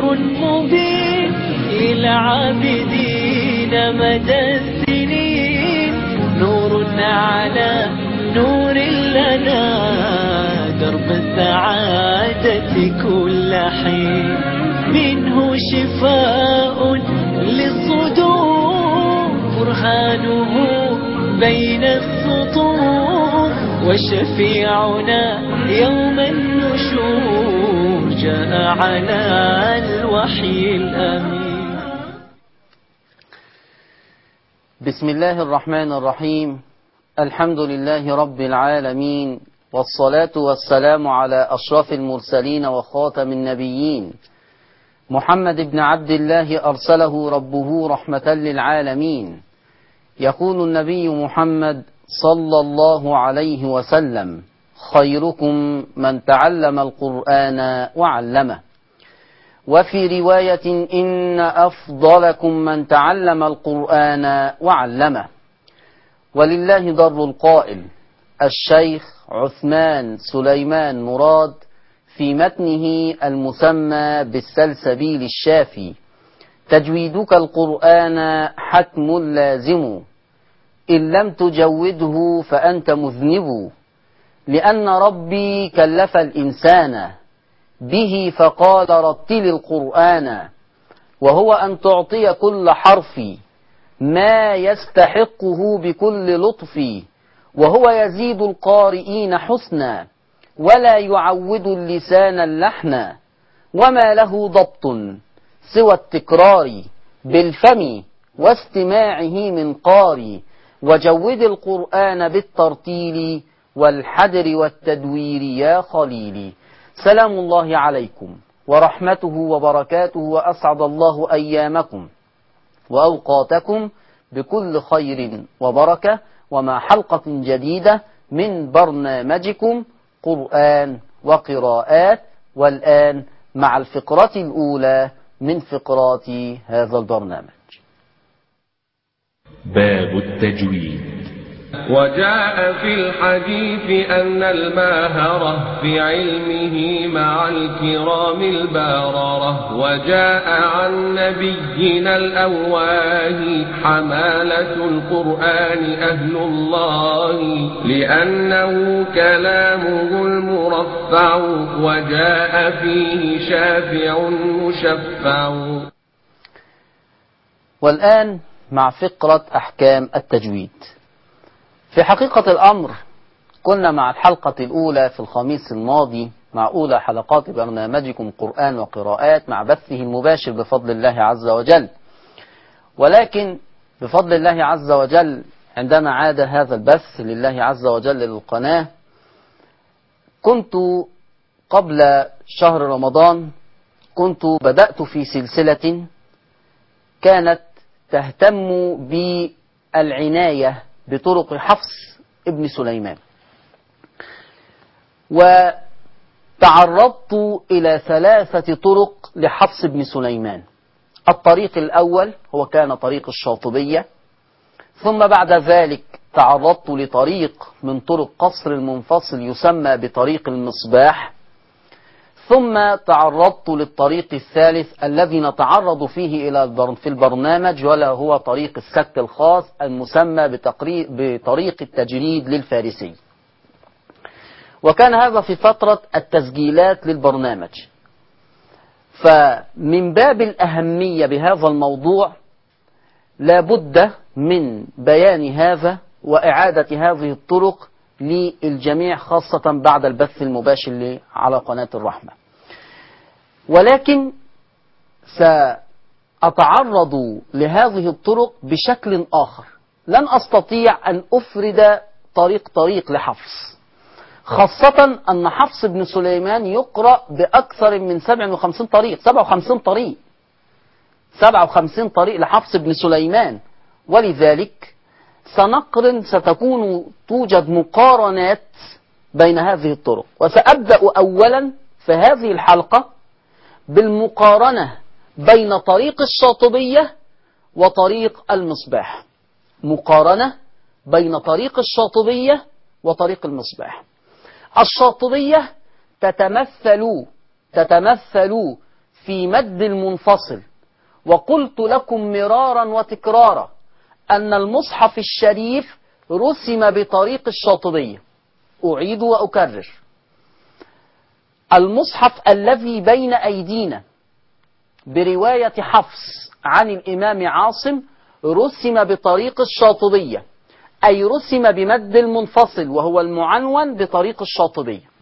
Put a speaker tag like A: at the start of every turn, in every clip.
A: مبين للعابدين مدى السنين، نور على نور لنا درب السعادة كل حين، منه شفاء للصدور برهانه بين السطور، وشفيعنا يوم النشور جاء على الوحي الأمين.
B: بسم الله الرحمن الرحيم. الحمد لله رب العالمين، والصلاة والسلام على أشرف المرسلين وخاتم النبيين، محمد بن عبد الله أرسله ربه رحمة للعالمين. يقول النبي محمد صلى الله عليه وسلم: خيركم من تعلم القرآن وعلمه. وفي رواية: إن أفضلكم من تعلم القرآن وعلمه. ولله در القائل الشيخ عثمان سليمان مراد في متنه المسمى بالسلسبيل الشافي: تجويدك القرآن حتم لازم، إن لم تجوده فأنت مذنب، لأن ربي كلف الإنسان به فقال رتل القرآن، وهو أن تعطي كل حرف ما يستحقه بكل لطف، وهو يزيد القارئين حسنا ولا يعود اللسان اللحنا، وما له ضبط سوى التكرار بالفم واستماعه من قاري، وجود القرآن بالترتيل والحدر والتدوير يا خليلي. سلام الله عليكم ورحمته وبركاته، وأسعد الله أيامكم وأوقاتكم بكل خير وبركة، ومع حلقة جديدة من برنامجكم قرآن وقراءات. والآن مع الفقرة الأولى من فقرات هذا البرنامج.
C: باب التجويد.
D: وجاء في الحديث أن الماهرة في علمه مع الكرام الباررة، وجاء عن نبينا الأواه حمالة القرآن أهل الله، لأنه كلامه المرفع، وجاء فيه شافع مشفع.
B: والآن مع فقرة أحكام التجويد. في حقيقة الأمر كنا مع الحلقة الأولى في الخميس الماضي مع أولى حلقات برنامجكم قرآن وقراءات مع بثه المباشر بفضل الله عز وجل، ولكن بفضل الله عز وجل عندما عاد هذا البث لله عز وجل للقناة، كنت قبل شهر رمضان كنت بدأت في سلسلة كانت تهتم بالعناية بطرق حفص ابن سليمان، وتعرضت إلى 3 طرق لحفص ابن سليمان. الطريق الأول هو كان طريق الشاطبية، ثم بعد ذلك تعرضت لطريق من طرق قصر المنفصل يسمى بطريق المصباح، ثم تعرضت للطريق الثالث الذي نتعرض فيه في البرنامج، ولا هو طريق السك الخاص المسمى بطريق التجريد للفارسي. وكان هذا في فترة التسجيلات للبرنامج. فمن باب الأهمية بهذا الموضوع لا بد من بيان هذا وإعادة هذه الطرق للجميع، خاصة بعد البث المباشر على قناة الرحمة. ولكن سأتعرض لهذه الطرق بشكل آخر، لن أستطيع أن أفرد طريق لحفص، خاصة أن حفص بن سليمان يقرأ بأكثر من 57 طريق 57 طريق لحفص بن سليمان. ولذلك توجد مقارنات بين هذه الطرق، وسأبدأ أولا في هذه الحلقة بالمقارنة بين طريق الشاطبية وطريق المصباح. مقارنة بين طريق الشاطبية وطريق المصباح. الشاطبية تتمثل في مد المنفصل، وقلت لكم مرارا وتكرارا أن المصحف الشريف رسم بطريق الشاطبية. أعيد وأكرر، المصحف الذي بين أيدينا برواية حفص عن الإمام عاصم رسم بطريق الشاطبية، أي رسم بمد المنفصل وهو المعنون بطريق الشاطبية.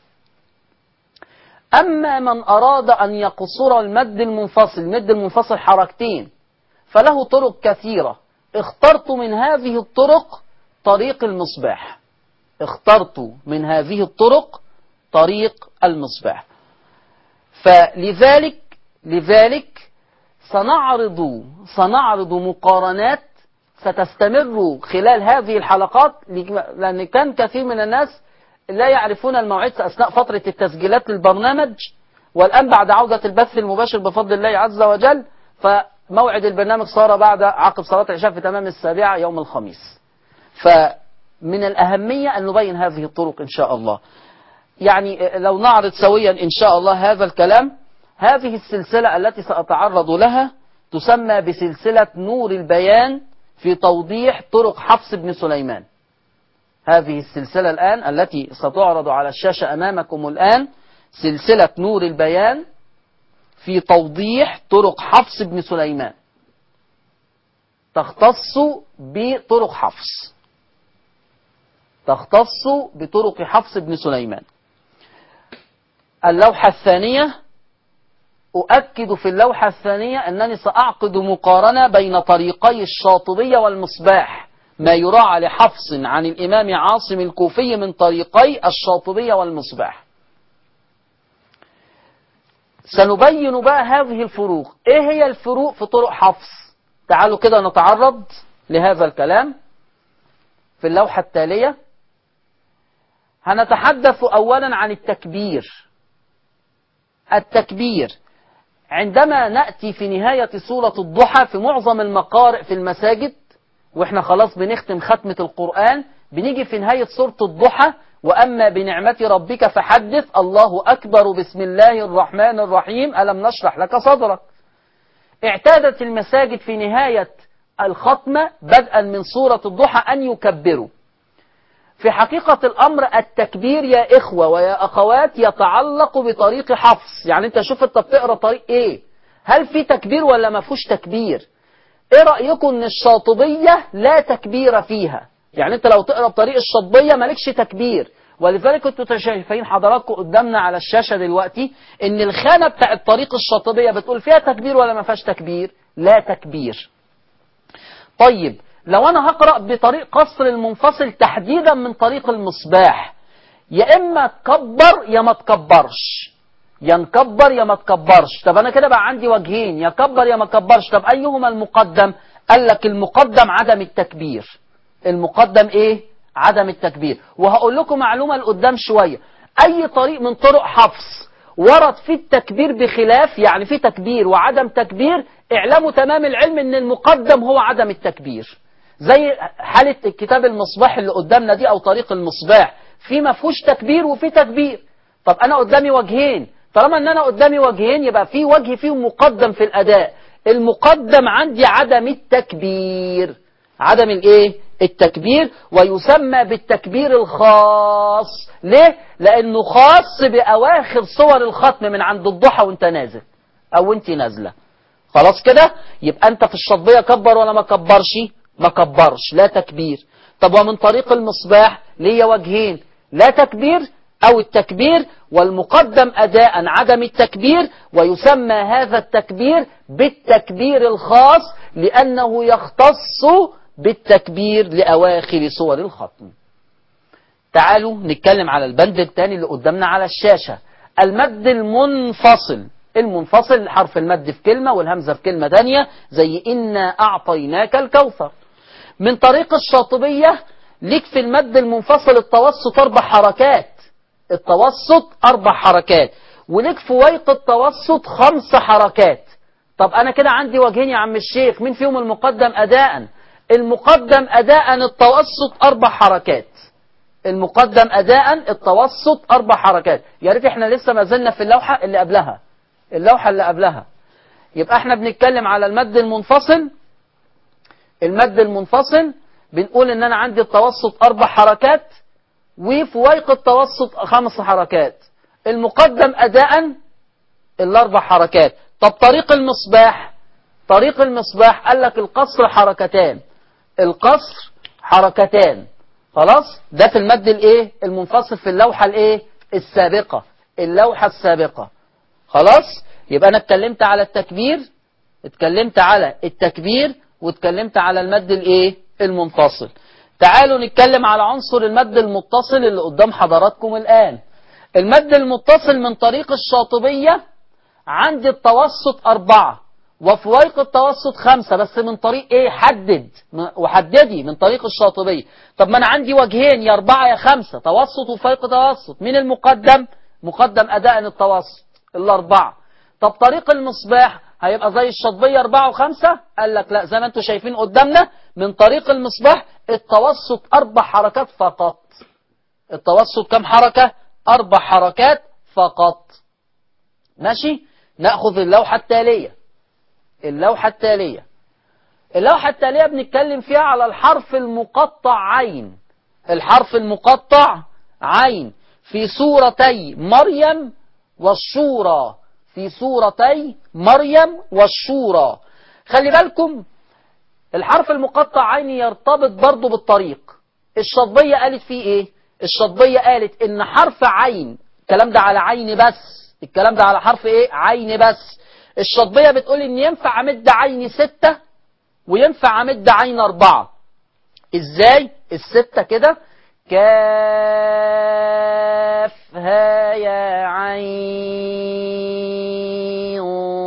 B: أما من أراد أن يقصر المد المنفصل حركتين فله طرق كثيرة، اخترت من هذه الطرق طريق المصباح. اخترت من هذه الطرق طريق المصباح. فلذلك سنعرض مقارنات ستستمر خلال هذه الحلقات، لأن كان كثير من الناس لا يعرفون الموعد أثناء فترة التسجيلات للبرنامج، والآن بعد عودة البث المباشر بفضل الله عز وجل فموعد البرنامج صار بعد عقب صلاة العشاء في تمام 7 يوم الخميس. فمن الأهمية أن نبين هذه الطرق إن شاء الله. يعني لو نعرض سويا إن شاء الله هذا الكلام. هذه السلسلة التي سأتعرض لها تسمى بسلسلة نور البيان في توضيح طرق حفص بن سليمان. هذه السلسلة الآن التي ستعرض على الشاشة أمامكم الآن سلسلة نور البيان في توضيح طرق حفص بن سليمان، تختص بطرق حفص، تختص بطرق حفص بن سليمان. اللوحة الثانية، أؤكد في اللوحة الثانية أنني سأعقد مقارنة بين طريقي الشاطبية والمصباح، ما يراعى لحفص عن الإمام عاصم الكوفي من طريقي الشاطبية والمصباح. سنبين بقى هذه الفروق. إيه هي الفروق في طرق حفص؟ تعالوا كده نتعرض لهذا الكلام في اللوحة التالية. هنتحدث أولا عن التكبير. التكبير عندما نأتي في نهاية سورة الضحى في معظم المقارئ في المساجد، وإحنا خلاص بنختم ختمة القرآن، بنيجي في نهاية سورة الضحى وأما بنعمة ربك فحدث، الله أكبر، بسم الله الرحمن الرحيم، ألم نشرح لك صدرك. اعتادت المساجد في نهاية الختمة بدءا من سورة الضحى أن يكبروا. في حقيقة الأمر التكبير يا إخوة ويا أخوات يتعلق بطريق حفص. يعني أنت شوف أنت بتقرأ طريق إيه، هل في تكبير ولا ما فيهوش تكبير؟ إيه رأيكم إن الشاطبية لا تكبير فيها؟ يعني أنت لو تقرأ بطريق الشاطبية مالكش تكبير، ولذلك أنتوا شايفين حضراتكم قدامنا على الشاشة دلوقتي إن الخانة بتاع طريق الشاطبية بتقول فيها تكبير ولا ما فيهاش تكبير؟ لا تكبير. طيب لو أنا هقرأ بطريق قصر المنفصل تحديدا من طريق المصباح، يا إما تكبر يا ما تكبرش، يا نكبر يا ما تكبرش. طب أنا كده بقى عندي وجهين، يا كبر يا ما كبرش. طب أيهما المقدم؟ قال لك المقدم عدم التكبير. المقدم إيه؟ عدم التكبير. وهقول لكم معلومة لقدام شوية، أي طريق من طرق حفص ورد فيه التكبير بخلاف، يعني فيه تكبير وعدم تكبير، اعلموا تمام العلم ان المقدم هو عدم التكبير. زي حالة الكتاب المصباح اللي قدامنا دي او طريق المصباح، في ما فيهوش تكبير وفي تكبير. طب انا قدامي وجهين، طالما ان انا قدامي وجهين يبقى في وجه فيهم مقدم في الاداء. المقدم عندي عدم التكبير، عدم الايه؟ التكبير، ويسمى بالتكبير الخاص. ليه؟ لانه خاص باواخر صور الختم من عند الضحى وانت نازل او انت نازله. خلاص كده يبقى انت في الشطبية كبر ولا ما كبرش؟ ما كبرش، لا تكبير. طب ومن طريق المصباح ليه وجهين، لا تكبير او التكبير، والمقدم اداء عدم التكبير، ويسمى هذا التكبير بالتكبير الخاص لانه يختص بالتكبير لاواخر صور الختم. تعالوا نتكلم على البند الثاني اللي قدامنا على الشاشة، المد المنفصل. المنفصل حرف المد في كلمة والهمزة في كلمة تانية، زي إنا أعطيناك الكوثر. من طريق الشاطبية ليك في المد المنفصل التوسط 4 حركات، التوسط 4 حركات، وليك في ويق التوسط 5 حركات. طب أنا كده عندي وجهين يا عم الشيخ، مين فيهم المقدم أداء؟ المقدم أداء التوسط 4 حركات، المقدم أداء التوسط 4 حركات. يا ريت احنا لسه ما زلنا في اللوحة اللي قبلها، اللوحة اللي قبلها. يبقى احنا بنتكلم على المد المنفصل. المد المنفصل بنقول ان انا عندي التوسط 4 حركات وفويق التوسط 5 حركات. المقدم اداء ال4 حركات. طب طريق المصباح، طريق المصباح قال لك القصر حركتان، القصر حركتان. خلاص، ده في المد الايه المنفصل في اللوحة الايه السابقة، اللوحة السابقة. خلاص، يبقى انا اتكلمت على التكبير، اتكلمت على التكبير، واتكلمت على المد الايه المنفصل. تعالوا نتكلم على عنصر المد المتصل اللي قدام حضراتكم الآن. المد المتصل من طريق الشاطبية عندي التوسط 4 وفويق التوسط 5، بس من طريق ايه؟ حدد وحددي من طريق الشاطبية. طب ما انا عندي وجهين، يا 4 يا 5، توسط وفويق توسط. مين المقدم؟ مقدم اداء التوسط ال4. طب طريق المصباح هيبقى زي الشاطبية 4 و5؟ قال لك لا، زي ما انتم شايفين قدامنا من طريق المصباح التوسط 4 حركات فقط. التوسط كم حركة؟ 4 حركات فقط. ماشي، نأخذ اللوحة التالية. اللوحة التالية، اللوحة التالية بنتكلم فيها على الحرف المقطع عين. الحرف المقطع عين في سورتي مريم والشورى، في سورتي مريم والشورى. خلي بالكم الحرف المقطع عين يرتبط برضو بالطريق. الشاطبية قالت فيه ايه؟ الشاطبية قالت ان حرف عين، الكلام ده على عين بس، الكلام ده على حرف ايه؟ عين بس. الشاطبية بتقول ان ينفع امد عين 6 وينفع امد عين 4. ازاي؟ ال6 كده كاف ها يا عين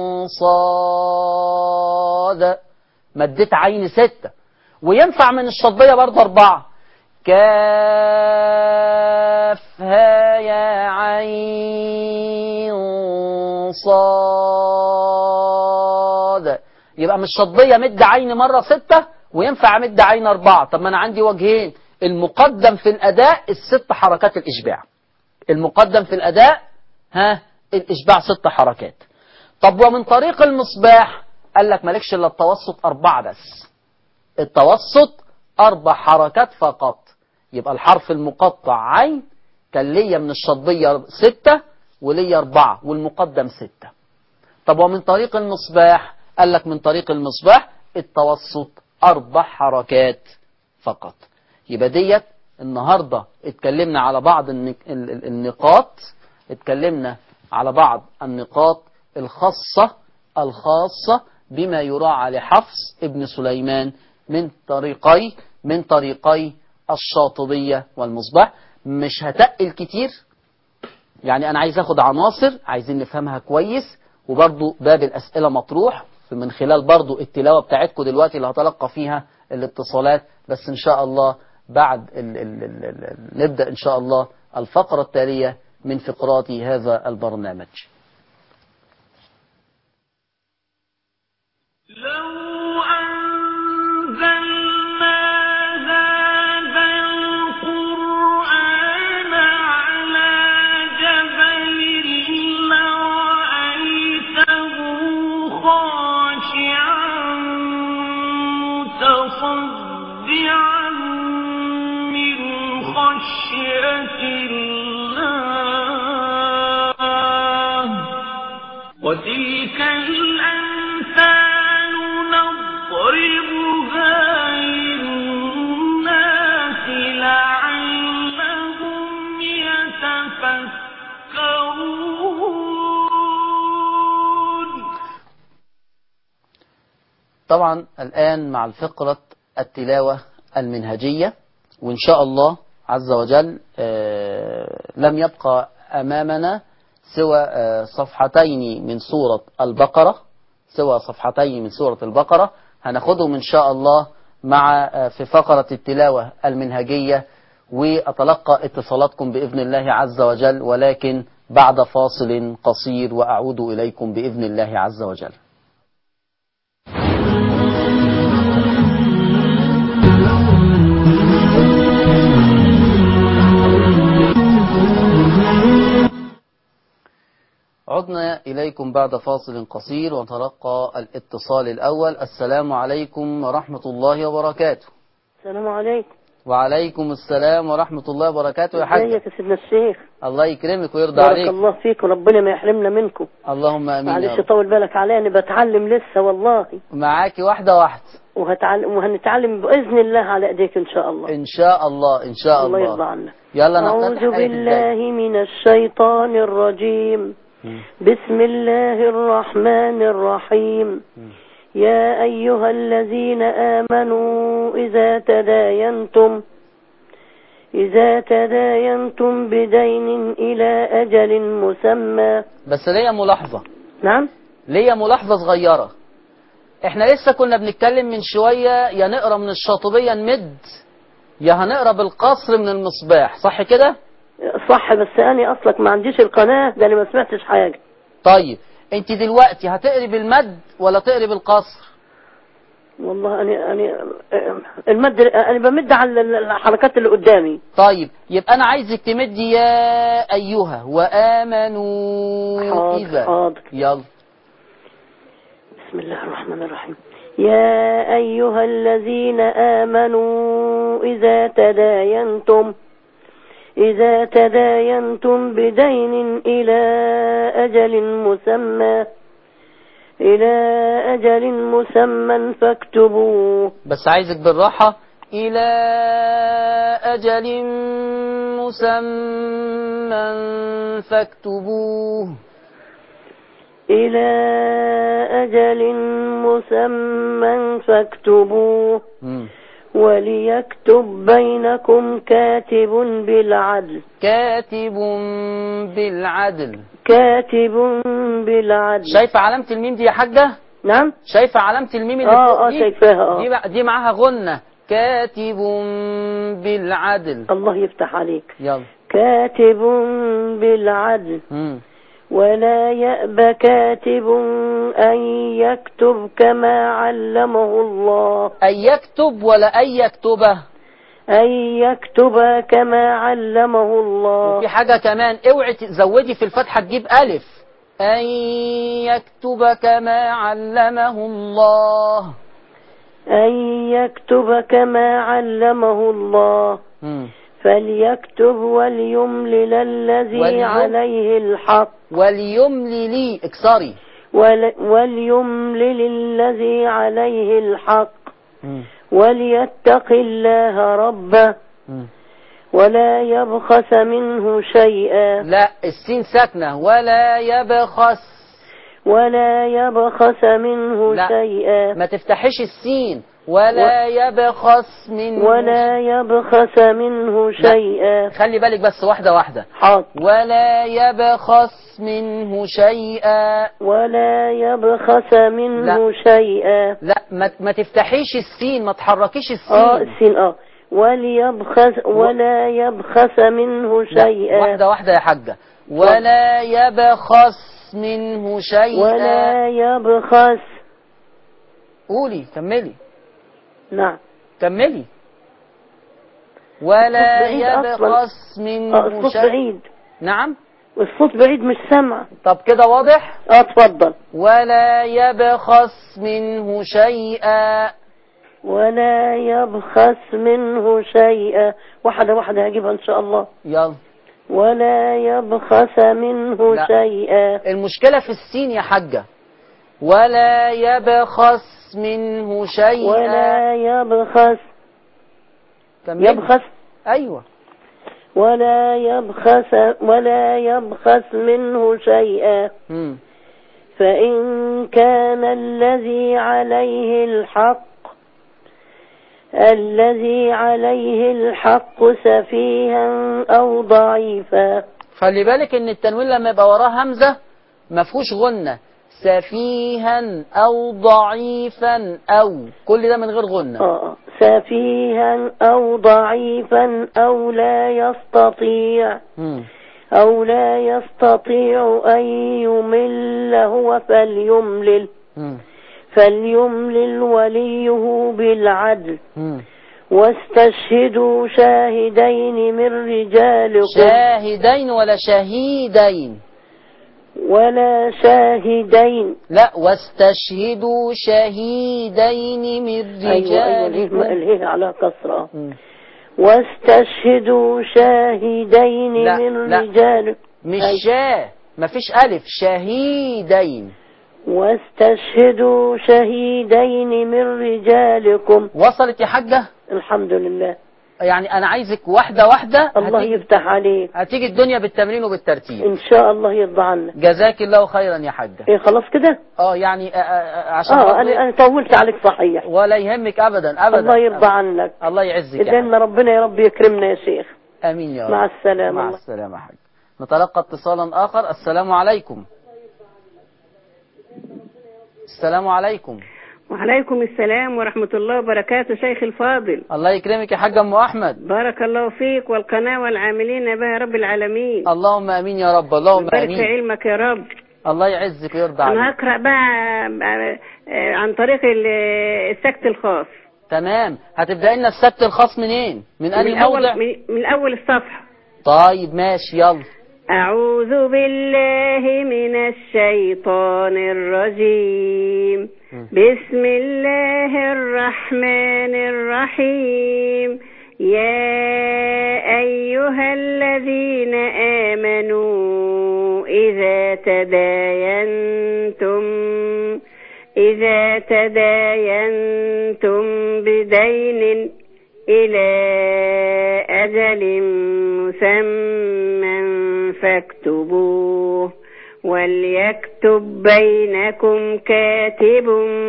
B: صاد، مديت عين 6. وينفع من الشاطبية برضه 4، كاف ها يا عين صاد. يبقى من الشاطبية مد عين مرة 6 وينفع مد عين 4. طب ما انا عندي وجهين، المقدم في الاداء ال6 حركات الاشباع. المقدم في الاداء الاشباع 6 حركات. طب ومن طريق المصباح قال لك مالكش الا التوسط 4 بس، التوسط 4 حركات فقط. يبقى الحرف المقطع عين كان ليا من الشاطبية 6 وليا 4 والمقدم 6. طب ومن طريق المصباح قال لك من طريق المصباح التوسط 4 حركات فقط. يبقى ديت النهاردة اتكلمنا على بعض النقاط، اتكلمنا على بعض النقاط الخاصة بما يراعى لحفص ابن سليمان من طريقي الشاطبية والمصباح. مش هتقل كتير، يعني انا عايز اخد عناصر عايزين نفهمها كويس، وبرضو باب الاسئلة مطروح من خلال برضو التلاوة بتاعتكم دلوقتي اللي هتلقى فيها الاتصالات. بس ان شاء الله بعد نبدأ ان شاء الله الفقرة التالية من فقرات هذا البرنامج.
A: وتلك الأمثال نضربها للناس لعلهم يتفكرون.
B: طبعا الآن مع الفقرة التلاوة المنهجية، وإن شاء الله عز وجل لم يبقى أمامنا سوى صفحتين من سورة البقرة، هناخدهم إن شاء الله في فقرة التلاوة المنهجية، وأتلقى اتصالاتكم بإذن الله عز وجل، ولكن بعد فاصل قصير وأعود إليكم بإذن الله عز وجل. عدنا إليكم بعد فاصل قصير ونتلقى الاتصال الأول. السلام عليكم ورحمة الله وبركاته.
E: السلام عليكم.
B: وعليكم السلام ورحمة الله وبركاته يا حاج.
E: ازيك يا سيدنا الشيخ؟
B: الله يكرمك ويرضى
E: بارك
B: عليك.
E: الله فيك وربنا ما يحرمنا منكم.
B: اللهم آمين يا
E: معلش
B: رب.
E: طول بالك عليا، أنا بتعلم لسه والله.
B: معاكي واحدة واحدة.
E: وهنتعلم بإذن الله على إيديك إن شاء الله.
B: إن شاء الله إن شاء الله.
E: الله يرضى عنك.
B: يلا
E: أعوذ
B: نفتح آية
E: بالله من الشيطان الرجيم. بسم الله الرحمن الرحيم. يا أيها الذين آمنوا إذا تداينتم بدين إلى أجل مسمى.
B: بس ليا ملاحظة.
E: نعم.
B: ليا ملاحظة صغيرة. احنا لسه كنا بنتكلم من شوية يا نقرأ من الشاطبية نمد يا هنقرأ بالقصر من المصباح، صح كده؟
E: صح، بس أنا أصلك ما عنديش القناة ده، أنا ما سمعتش حاجة.
B: طيب انت دلوقتي هتقري بالمد ولا تقري بالقصر؟
E: والله أنا المد، أنا بمد على الحركات اللي قدامي.
B: طيب يبقى أنا عايزك تمدي يا أيها وآمنوا. إذا
E: حاضر.
B: يلا.
E: بسم الله الرحمن الرحيم. يا أيها الذين آمنوا إذا تداينتم بدين إلى أجل مسمى فاكتبوه.
B: بس عايزك بالراحة. إلى أجل مسمى فاكتبوه.
E: إلى أجل مسمى فاكتبوه. وليكتب بينكم كاتب بالعدل.
B: شايفة علامة الميم دي يا حاجة؟
E: نعم.
B: شايفة علامة الميم اللي فوق دي؟
E: شايفاها.
B: دي معاها غنة. كاتب بالعدل.
E: الله يفتح عليك.
B: يلا.
E: كاتب بالعدل. ولا يأبى كاتب أن يكتب كما علمه الله.
B: أن يكتب ولا أن يكتبه؟
E: أن يكتب كما علمه الله.
B: وفي حاجة كمان، اوعي تزودي في الفتحة تجيب ألف. أن يكتب كما علمه الله.
E: أن يكتب كما علمه الله. فليكتب وليملل الذي عليه الحق.
B: وليملل اكسري.
E: وليملل الذي عليه الحق. وليتق الله ربه ولا يبخس منه شيئا.
B: لا، السين ساكنة. ولا يبخس منه
E: لا. شيئا.
B: ما تفتحش السين. ولا يبخس منه شيئا. خلي بالك بس واحدة واحدة.
E: حاضر.
B: ولا يبخس منه شيئا.
E: شيئا.
B: لا، ما تفتحيش السين، ما تحركيش السين.
E: السين ولا يبخس منه شيئا.
B: واحدة يا حاجة. ولا يبخس منه شيئا.
E: ولا يبخس.
B: قولي كملي.
E: نعم.
B: كملي. ولا يبخس منه
E: الصوت
B: شيئا.
E: بعيد.
B: نعم.
E: الصوت بعيد مش سامعة.
B: طب كده واضح؟
E: اتفضل.
B: ولا يبخس منه شيئا.
E: ولا يبخس منه شيئا. واحدة هجيبها ان شاء الله.
B: يلا.
E: ولا يبخس منه شيئا.
B: المشكلة في السين يا حاجة. ولا يبخس منه شيئا.
E: ولا يبخس. يبخس.
B: ايوه.
E: ولا يبخس منه شيئا. فإن كان الذي عليه الحق سفيها أو ضعيفا.
B: خلي بالك ان التنوين لما يبقى وراه همزة ما فيهوش غنة. سفيها أو ضعيفا أو، كل ده من غير غنة.
E: سفيها أو ضعيفا أو لا يستطيع أن يمل هو فليملل وليه بالعدل. واستشهدوا شاهدين من رجالكم.
B: شاهدين ولا شهيدين؟
E: ولا شاهدين.
B: لا، واستشهدوا شهيدين من
E: أيوة
B: رجالكم.
E: الهي على كسرة. واستشهدوا شاهدين من رجالكم.
B: مش شاه، مفيش ألف، شهيدين.
E: واستشهدوا شهيدين من رجالكم.
B: وصلت يا حاجة؟
E: الحمد لله.
B: يعني أنا عايزك واحدة واحدة.
E: الله يفتح عليك.
B: هتيجي الدنيا بالتمرين وبالترتيب
E: إن شاء الله يرضى عنك.
B: جزاك الله خيرا يا حاجة.
E: إيه خلاص كده؟
B: يعني عشان
E: أنا طولت عليك صحيح.
B: ولا يهمك أبدا أبدا.
E: الله يرضى عنك.
B: الله يعزك.
E: إذن ربنا يا رب يكرمنا يا شيخ.
B: آمين يا رب.
E: مع السلامة.
B: مع السلامة يا حاج. نتلقى اتصالا آخر. السلام عليكم. السلام عليكم.
F: وعليكم السلام ورحمة الله وبركاته. شيخ الفاضل،
B: الله يكرمك يا حاج أم أحمد.
F: بارك الله فيك والقناة والعاملين بها رب العالمين.
B: اللهم آمين يا رب. اللهم
F: بارك
B: آمين.
F: في علمك يا رب.
B: الله يعزك ويرضى عليك.
F: أنا هقرأ بقى عن طريق السكت الخاص.
B: تمام. هتبدأ لنا السكت الخاص منين؟ من أي موضع؟
F: من أول الصفحة.
B: طيب ماشي يلا.
F: أعوذ بالله من الشيطان الرجيم. بسم الله الرحمن الرحيم. يا أيها الذين آمنوا إذا تداينتم بدين إلى أجل مسمى فاكتبوه وليكتب بينكم كاتب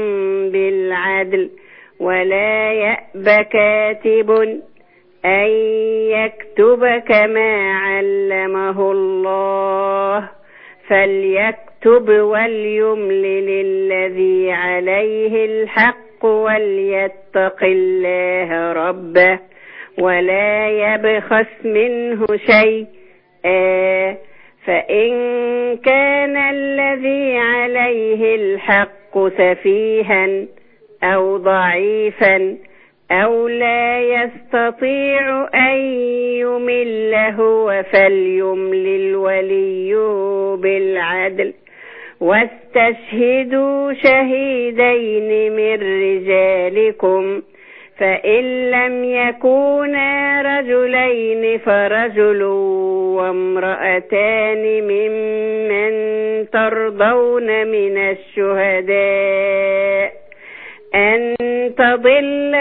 F: بالعدل ولا يأب كاتب أن يكتب كما علمه الله فليكتب وليملل الذي عليه الحق وليتق الله ربه ولا يبخس منه شيئا فإن كان الذي عليه الحق سفيها أو ضعيفا أو لا يستطيع أن يمل هو فليملل وليه بالعدل واستشهدوا شهيدين من رجالكم فإن لم يكونا رجلين فرجل وامرأتان ممن ترضون من الشهداء أن تضل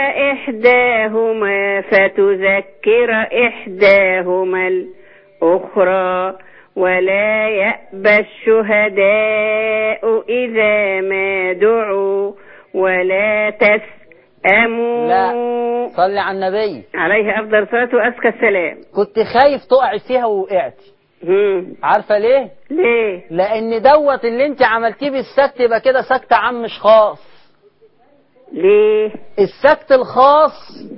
F: إحداهما فتذكر إحداهما الأخرى ولا يأبى الشهداء إذا ما دعوا ولا تسأموا.
B: لا صلي على النبي
F: عليه أفضل الصلاة وأزكى السلام.
B: كنت خايف تقعي فيها ووقعتي. عارفة ليه؟
F: ليه؟
B: لأن دوت اللي انت عملتيه بالسكت يبقى كده سكت عام مش خاص.
F: ليه؟
B: السكت الخاص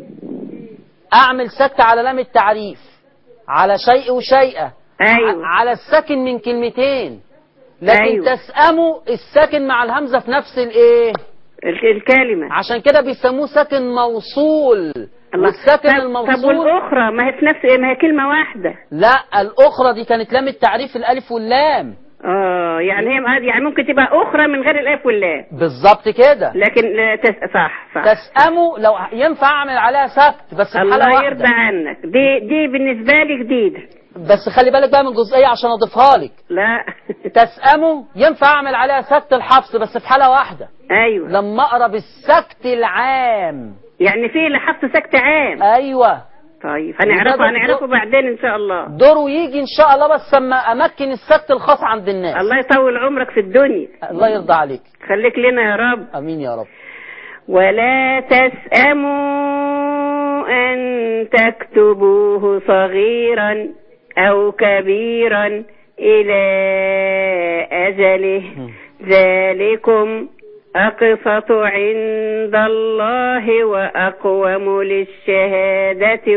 B: أعمل سكت على لام التعريف على شيء وشيئة.
F: أيوة.
B: على الساكن من كلمتين. لكن
F: أيوة.
B: تسأموا الساكن مع الهمزة في نفس الايه
F: الكلمة،
B: عشان كده بيسموه ساكن موصول. والساكن الموصول
F: طب والأخرى ما هي في نفس ما هي كلمة واحدة.
B: لا الأخرى دي كانت لام التعريف الألف واللام.
F: يعني هي يعني ممكن تبقى أخرى من غير الألف واللام بالظبط
B: كده.
F: لكن صح
B: تسأموا لو ينفع أعمل عليها سكت بس في حالة واحدة.
F: الله يرضى عنك. دي بالنسبة لي جديدة
B: بس خلي بالك بقى من جزئية عشان أضيفها لك.
F: لا
B: تسأموا ينفع أعمل عليها سكت الحفص بس في حالة واحدة.
F: أيوة.
B: لما أقرأ بالسكت العام.
F: يعني في لحفظ سكت عام.
B: أيوة.
F: طيب هنعرفه بعدين إن شاء الله.
B: دوره يجي إن شاء الله بس لما أمكن السكت الخاص عند الناس.
F: الله يطول عمرك في الدنيا.
B: الله يرضى عليك.
F: خليك لنا يا رب.
B: أمين يا رب.
F: ولا تسأموا أن تكتبوه صغيرا أو كبيرا إلى أجله ذلكم أقسط عند الله وأقوم للشهادة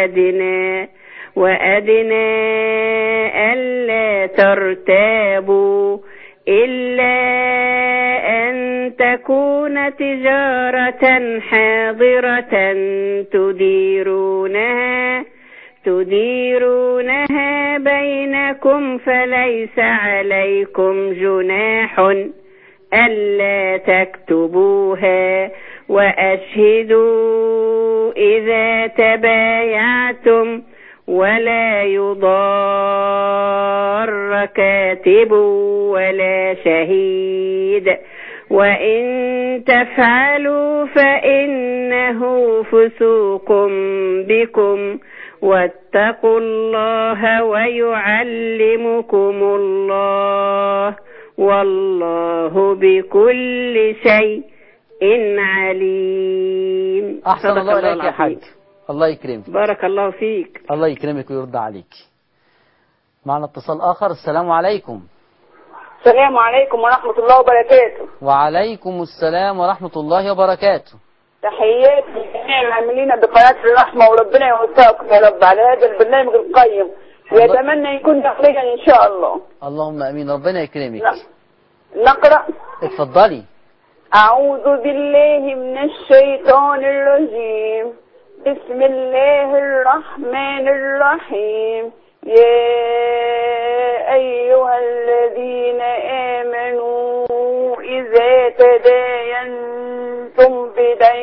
F: وأدنى ألا ترتابوا إلا أن تكون تديرونها بينكم فليس عليكم جناح ألا تكتبوها وأشهدوا إذا تبايعتم ولا يضار كاتب ولا شهيد وإن تفعلوا فإنه فسوق بكم واتقوا الله ويعلمكم الله والله بكل شيء عليم.
B: أحسن الله إليك يا حاج، الله يكرمك.
F: بارك الله فيك.
B: الله يكرمك ويرضى عليك. معنا اتصال آخر. السلام عليكم.
G: السلام عليكم ورحمة الله وبركاته.
B: وعليكم السلام ورحمة الله وبركاته.
G: تحياتي لجميع العاملين بقناة الرحمة وربنا يوفقكم يا رب على هذا البرنامج القيم ويتمنى يكون داخليا إن شاء الله.
B: اللهم أمين، ربنا يكرمك.
G: نقرأ.
B: اتفضلي.
G: أعوذ بالله من الشيطان الرجيم. بسم الله الرحمن الرحيم. يا أيها الذين آمنوا إذا تداينتم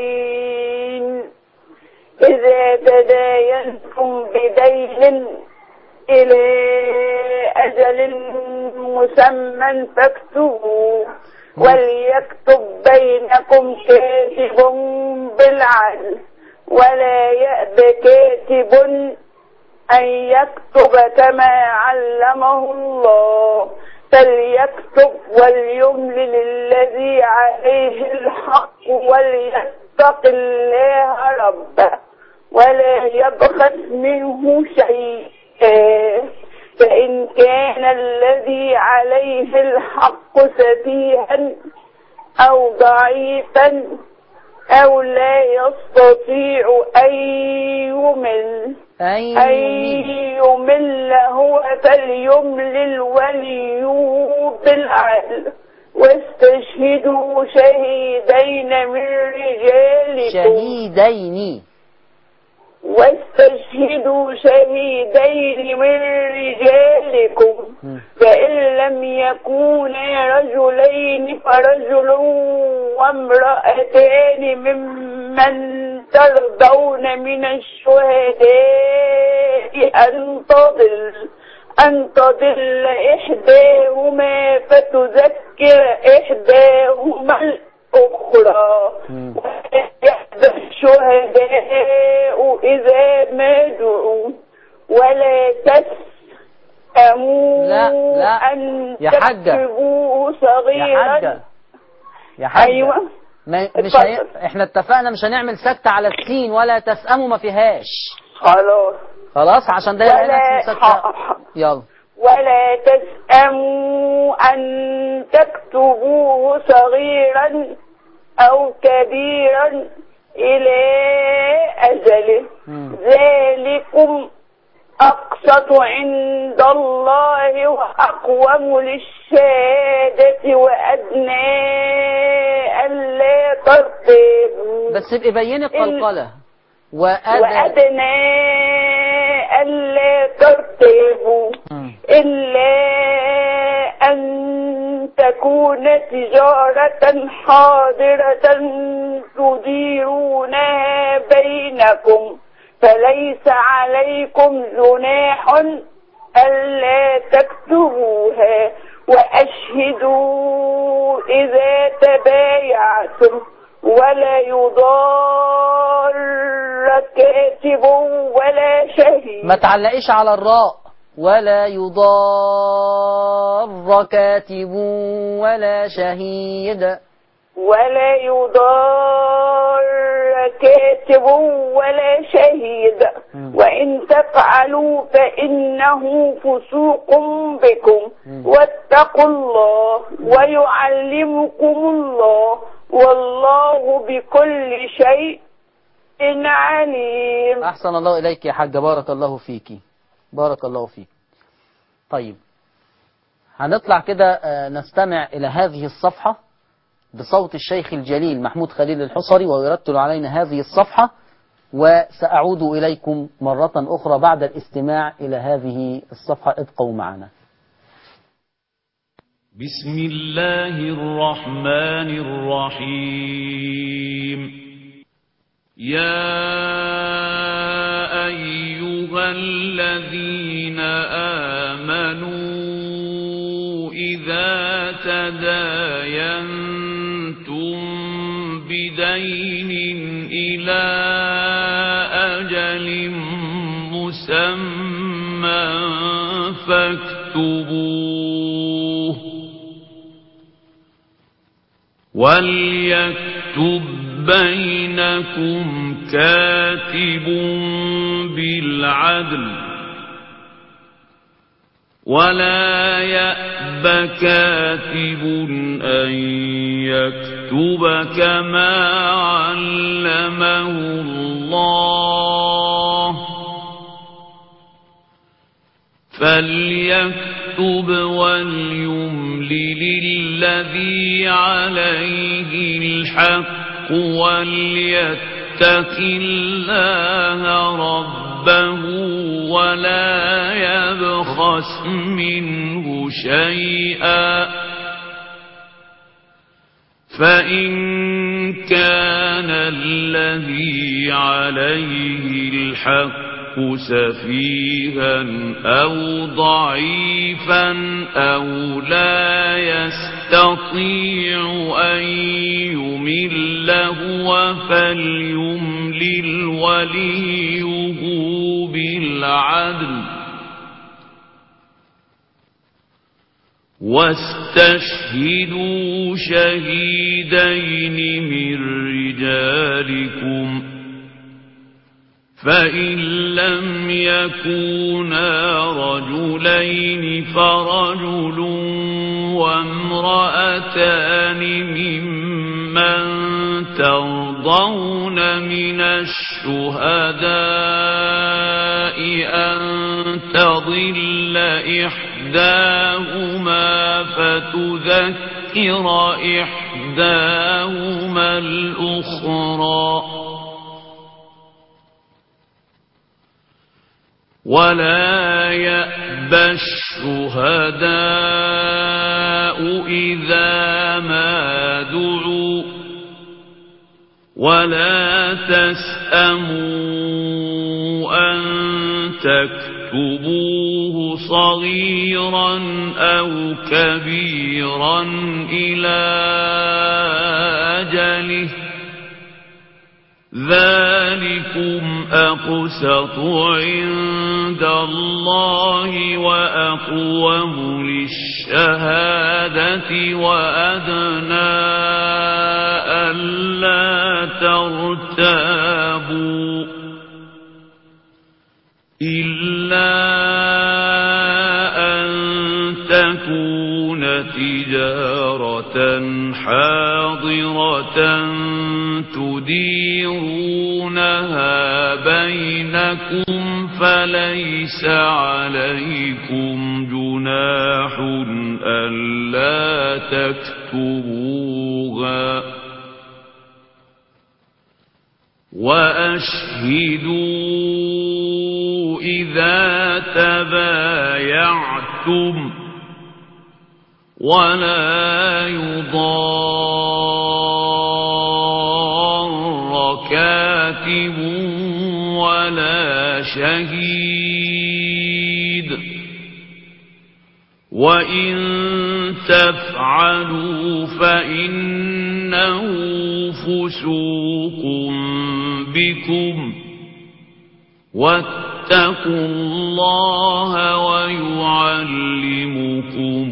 G: بدين إلى أجل مسمى فاكتبوا وليكتب بينكم كاتب بالعدل ولا يأب كاتب أن يكتب كما علمه الله فليكتب وليملل الذي عليه الحق وليتق الله ربه ولا يبخس منه شيئا فإن كان الذي عليه الحق سفيها أو ضعيفا أو لا يستطيع أن يمل هو فليملل وليه بالعدل واستشهدوا شهيدين من رجالكم فإن لم يكونا رجلين فرجل وامرأتان ممن ترضون من الشهداء أن تضل إحداهما فتذكر إحداهما الأخرى ويحذر الشهداء إذا ما دعوا ولا تسأموا أن تكتبوه صغيرا.
B: يا حاجة
G: أيوة
B: احنا اتفقنا مش هنعمل سكتة على السين ولا تسأموا ما فيهاش. خلاص عشان ده يلا.
G: ولا تسأموا أن تكتبوه صغيرا أو كبيرا إلى أجله ذلكم أقسط عند الله وأقوم للشهادة وأدنى ألا ترتابوا.
B: بس ابقي بيني القلقلة.
G: وأدنى ألا ترتابوا إلا أن تكون تجارة حاضرة تديرونها بينكم فليس عليكم جناح ألا تكتبوها وأشهدوا إذا تبايعتم ولا يضار كاتب ولا شهيد.
B: ما تعلقيش على الراء. ولا يضار كاتب ولا شهيد.
G: ولا يضار كاتب ولا شهيد وإن تفعلوا فإنه فسوق بكم واتقوا الله ويعلمكم الله والله بكل شيء عليم.
B: أحسن الله إليك يا حاجة، بارك الله فيكي، بارك الله فيك. طيب هنطلع كده نستمع إلى هذه الصفحة بصوت الشيخ الجليل محمود خليل الحصري ويرتل علينا هذه الصفحة وسأعود إليكم مرة أخرى بعد الاستماع إلى هذه الصفحة. ابقوا معنا.
C: بسم الله الرحمن الرحيم. يا أيها الذين آمنوا إذا تداينتم بدين إلى أجل مسمى فاكتبوه وليكتب بينكم كاتب بالعدل ولا يأب كاتب أن يكتب كما علمه الله فليكتب وليملل الذي عليه الحق وليتق الله ربه ولا يبخس منه شيئا فإن كان الذي عليه الحق سفيها أو ضعيفا أو لا يستطيع أن يمل هو فليملل وليه بالعدل واستشهدوا شهيدين من رجالكم فإن لم يكونا رجلين فرجل وامرأتان ممن ترضون من الشهداء أن تضل إحداهما فتذكر إحداهما الأخرى ولا يأبى الشهداء إذا ما دعوا ولا تسأموا أن تكتبوه صغيرا أو كبيرا إلى أجله ذلكم أقسط عند الله وأقوم للشهادة وأدنى ألا ترتابوا إلا أن تكون تجارة حاضرة تديرونها بينكم فليس عليكم جناح ألا تكتبوها وأشهدوا إذا تبايعتم ولا يضار كاتب ولا شهيد وإن تفعلوا فإنه فسوق بكم واتقوا الله ويعلمكم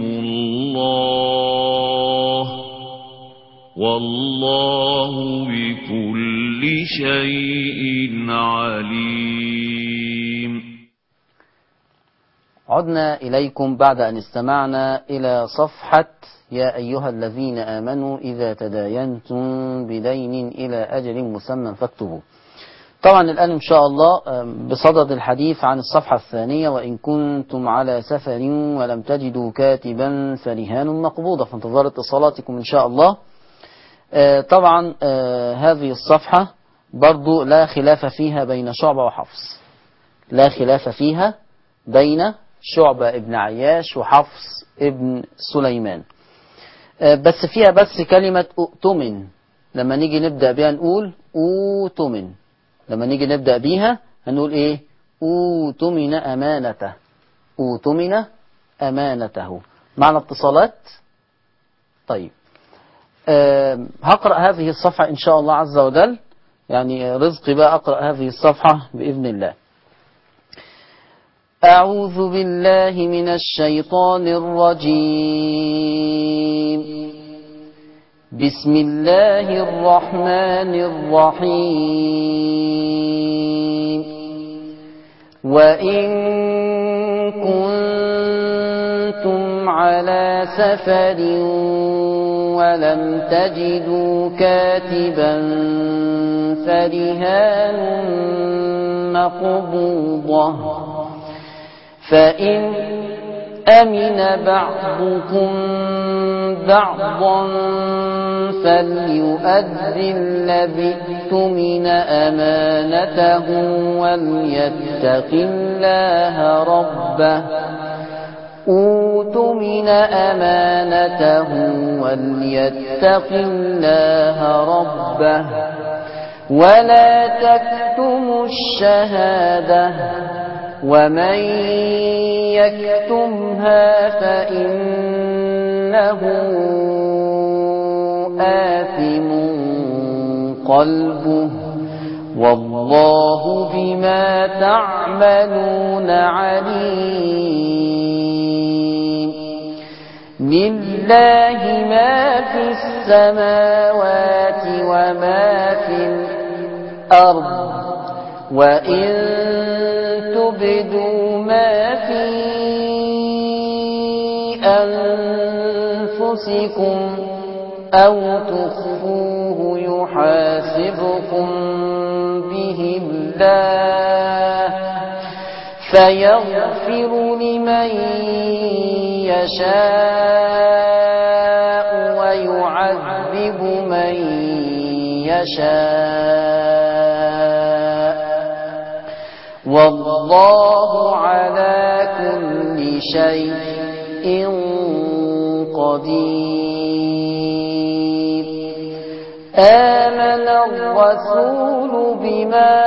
C: الله والله بكل شيء عليم.
B: عدنا إليكم بعد أن استمعنا إلى صفحة يا أيها الذين آمنوا إذا تداينتم بدين إلى أجل مسمى فاكتبوه. طبعا الآن إن شاء الله بصدد الحديث عن الصفحة الثانية وإن كنتم على سفر ولم تجدوا كاتبا فرهان مقبوضة في انتظار اتصالاتكم إن شاء الله. طبعا هذه الصفحة برضو لا خلاف فيها بين شعبة وحفص، لا خلاف فيها بين شعبة ابن عياش وحفص ابن سليمان. بس فيها بس كلمة أؤتمن، لما نيجي نبدأ بها نقول أوتمن، لما نيجي نبدأ بيها هنقول إيه؟ أوتمن أمانته، أوتمن أمانته. معنى اتصالات. طيب هقرأ هذه الصفحة إن شاء الله عز وجل، يعني رزقي بقى أقرأ هذه الصفحة بإذن الله. أعوذ بالله من الشيطان الرجيم. بسم الله الرحمن الرحيم. وإن كنتم على سفر ولم تجدوا كاتبا فرهان مقبوضة، فإن أمن بعضكم بعضا فليؤد الذي اؤتمن أمانته وليتق الله ربه، أوتمن أمانته وليتق الله ربه ولا تكتموا الشهادة، ومن يكتمها فإنه آثم قلبه والله بما تعملون عليم. لله ما في السماوات وما في الأرض، وإن تبدوا ما في أنفسكم أو تخفوه يحاسبكم به الله، فيغفر لمن يشاء ويعذب من يشاء، والله على كل شيء قدير. آمن الرسول بما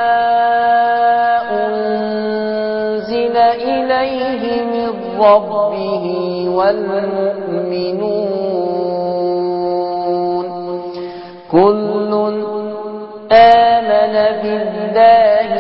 B: أنزل إليه من ربه والمؤمنون كل آمن بالله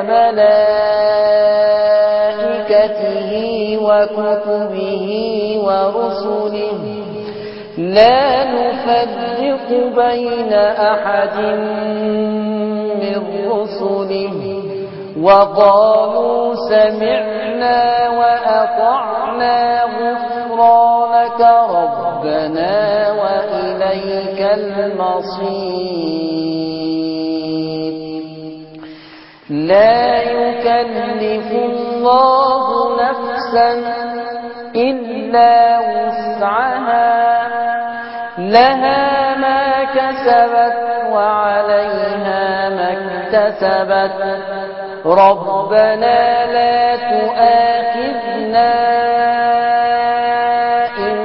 B: وملائكته وكتبه ورسله لا نفرق بين أحد من رسله وقالوا سمعنا وأطعنا غفرانك ربنا وإليك المصير. لا يكلف الله نفسا إلا وسعها، لها ما كسبت وعليها ما اكتسبت، ربنا لا تؤاخذنا إن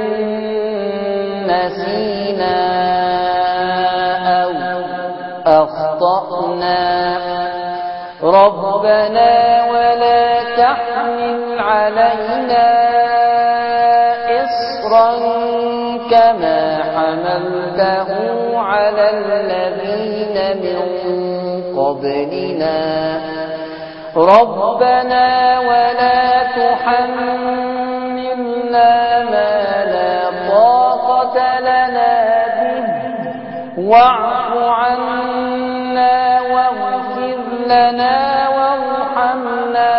B: نسينا أو أخطأنا، ربنا ولا تحمل علينا إصرا كما حملته على الذين من قبلنا، ربنا ولا تحملنا ما لا طاقة لنا به، واعف عنا واغفر لنا وارحمنا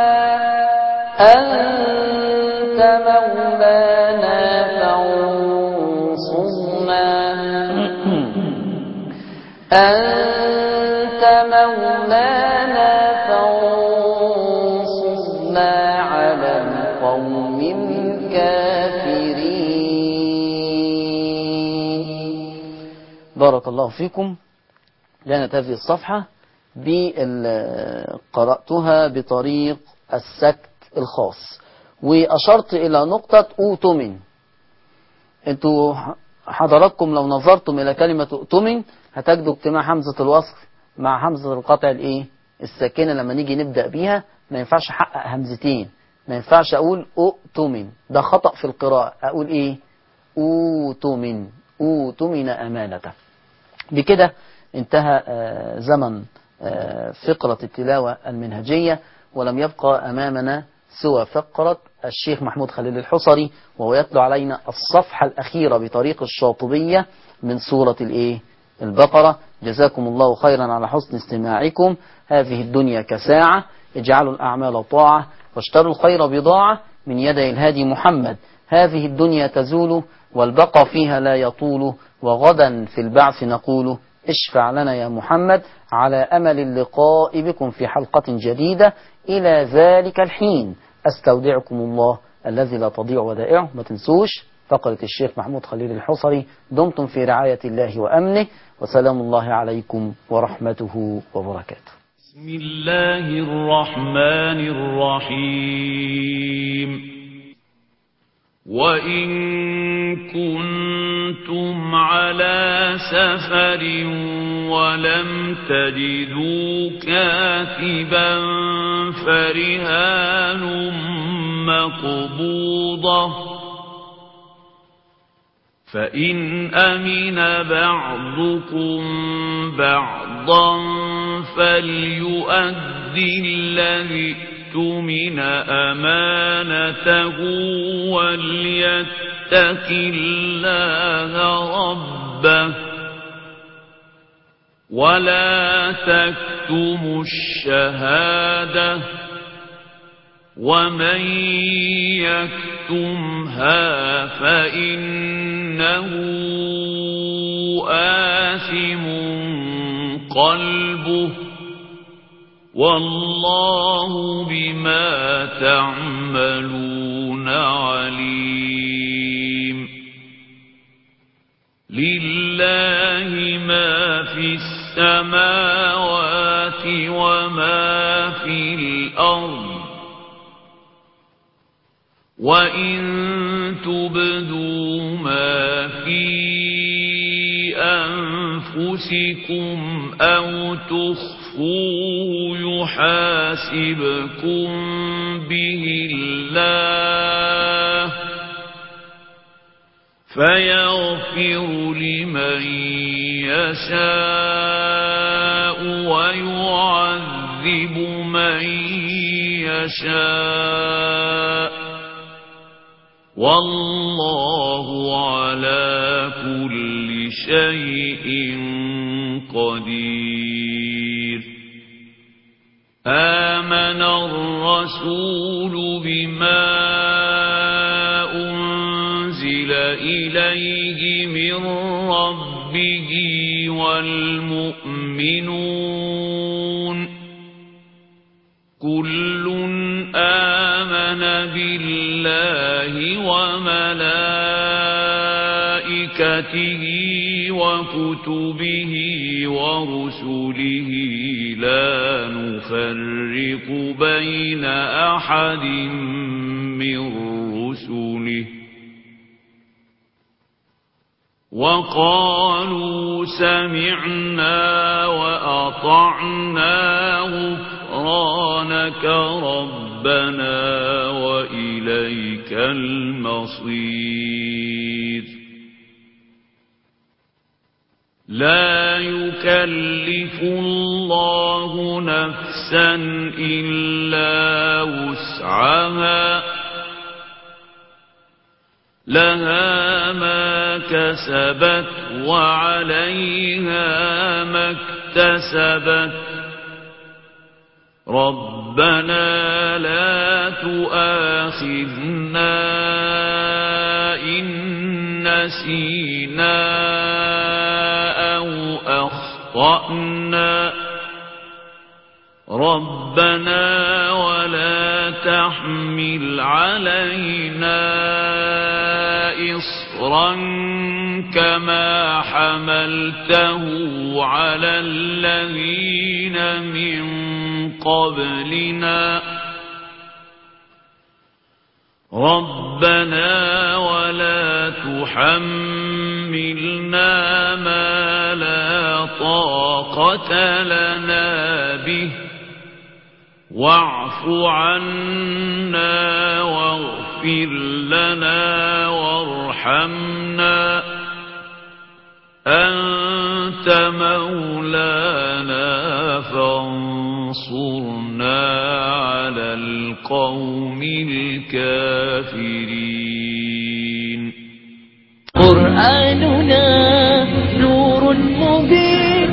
B: أنت مولانا فانصرنا، أنت مولانا فانصرنا على القوم الكافرين. بارك الله فيكم. كانت هذه الصفحة قرأتها بطريق السكت الخاص، وأشرت إلى نقطة أؤتمن. انتوا حضراتكم لو نظرتم إلى كلمة أؤتمن هتجدوا اجتماع همزة الوصل مع همزة القطع الساكنة. لما نيجي نبدأ بيها ما ينفعش أحقق همزتين، ما ينفعش أقول أؤتمن، ده خطأ في القراءة. أقول أؤتمن، أؤتمن أمانته. بكده انتهى زمن فقرة التلاوة المنهجية، ولم يبقى أمامنا سوى فقرة الشيخ محمود خليل الحصري، وهو يتلو علينا الصفحة الأخيرة بطريق الشاطبية من سورة البقرة. جزاكم الله خيرا على حسن استماعكم. هذه الدنيا كساعة، اجعلوا الأعمال طاعة، واشتروا الخير بضاعة من يدي الهادي محمد. هذه الدنيا تزول والبقى فيها لا يطول، وغدا في البعث نقول اشفع لنا يا محمد. على أمل اللقاء بكم في حلقة جديدة. إلى ذلك الحين أستودعكم الله الذي لا تضيع ودائعه. ما تنسوش فقرة الشيخ محمود خليل الحصري. دمتم في رعاية الله وأمنه، وسلام الله عليكم ورحمته وبركاته.
C: بسم الله الرحمن الرحيم. وإن كنتم على سفر ولم تجدوا كاتبا فرهان مقبوضة، فإن أمن بعضكم بعضا فليؤدي الذي اؤتمن أمانته وليتق الله ربه ولا تكتموا الشهادة، ومن يكتمها فإنه آثم قلبه، والله بما تعملون عليم. لله ما في السماوات وما في الأرض، وإن تبدوا ما في أنفسكم أو تخفوه يحاسبكم به الله، فيغفر لمن يشاء ويعذب من يشاء، والله على كل شيء قدير. آمن الرسول بما أنزل إليه من ربه والمؤمنون كل آمن بالله وملائكته وكتبه ورسله لا نفرق بين أحد من رسله، وقالوا سمعنا وأطعنا غفرانك ربنا وإليك المصير. لا يكلف الله نفسا إلا وسعها، لها ما كسبت وعليها ما اكتسبت. ربنا لا تؤاخذنا إن نسينا أو أخطأنا، ربنا ولا تحمل علينا إصرا كما حملته على الذين من قبلنا ربنا ولا تحملنا ما لا طاقة لنا به واعف عنا واغفر لنا وارحمنا أنت مولانا فانصرنا على القوم الكافرين.
A: قرآننا نور مبين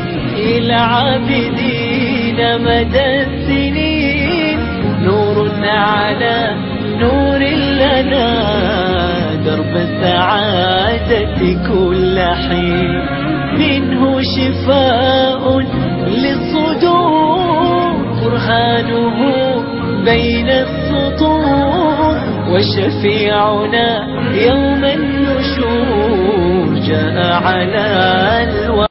A: للعابدين مدى السنين، نور على نور لنا درب السعادة كل حين، منه شفاء للصدور برهانه بين السطور، وشفيعنا يوم النشور جاء على